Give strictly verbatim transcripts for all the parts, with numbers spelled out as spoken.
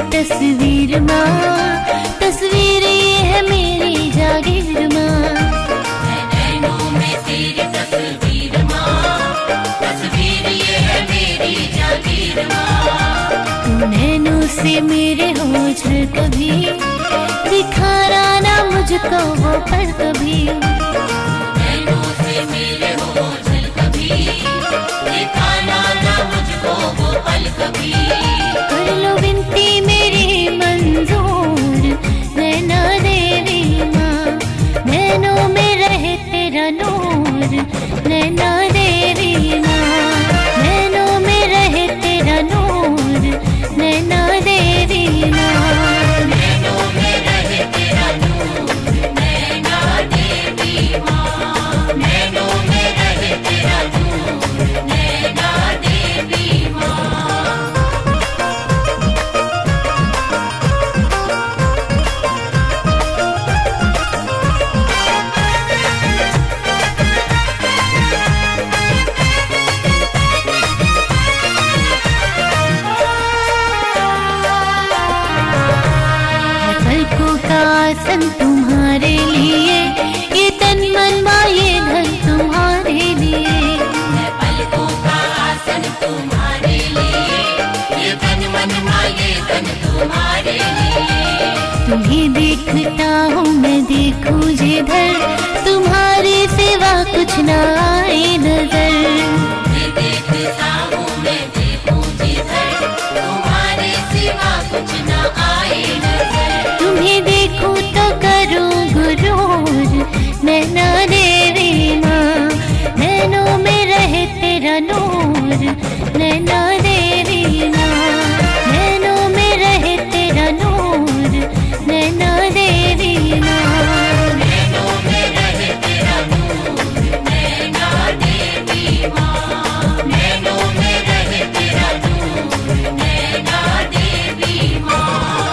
तस्वीर माँ, तस्वीर ये है मेरी जागीर माँ। नैनों में तेरी तस्वीर माँ, तस्वीर ये है मेरी जागीर माँ। तू नैनों से मेरे हो झल कभी, दिखाना ना मुझको वो पल कभी। नैनों से मेरे हो झल कभी, दिखाना ना मुझको वो पल कभी। कर लो विनती मेरी मंजूर नैना देवी माँ, नैनों में रहे तेरा नूर नैना देवी माँ, नैनों में रहे तेरा नूर नैना देवी माँ। नैनों में रहे तेरा नूर नैना देवी माँ, नैनों में रहे तेरा नूर नैना देवी माँ। पलकों का आसन तुम्हारे लिए, ये तन मन माँ ये धन तुम्हारे लिए। मैं पलकों का आसन तुम्हारे लिए, ये तन मन माँ ये धन तुम्हारे लिए। तुम्हें देखता हूँ मैं देखूं जिधर, तुम्हारे सिवा कुछ ना आए नजर। मैं देखता हूँ मैं देखूं जिधर, तुम्हारे सिवा कुछ ना आए नजर। तुम्हें देखूं तो करूं गुरूर नैना देवी माँ, नैनों में रहे तेरा नूर नैना देवी माँ, नैनों में रहे तेरा नूर नैना देवी माँ। नैनों में रहे तेरा नूर नैना देवी माँ, नैनों में रहे तेरा नूर नैना देवी माँ।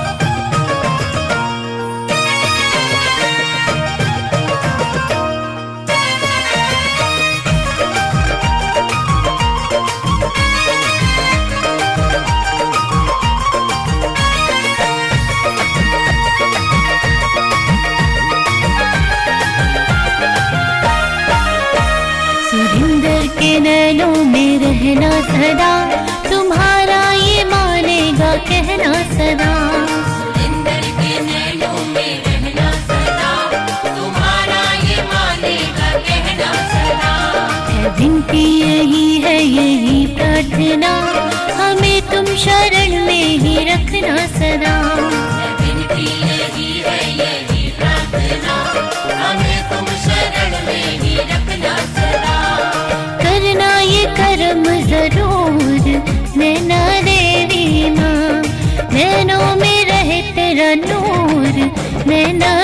सुरिंदर के नैनों में रहना सदा, तुम्हारा ये मानेगा कहना सदा। सुरिंदर के नैनों में रहना सदा, तुम्हारा ये मानेगा कहना सदा। है विनती यही है यही प्रार्थना, हमें तुम शरण में ही रखना सदा। विनती यही है यही प्रार्थना, हमें तुम शरण में ही रखना सदा। करना ये कर्म जरूर नैना देवी माँ, नैनों में रहे तेरा नूर नैना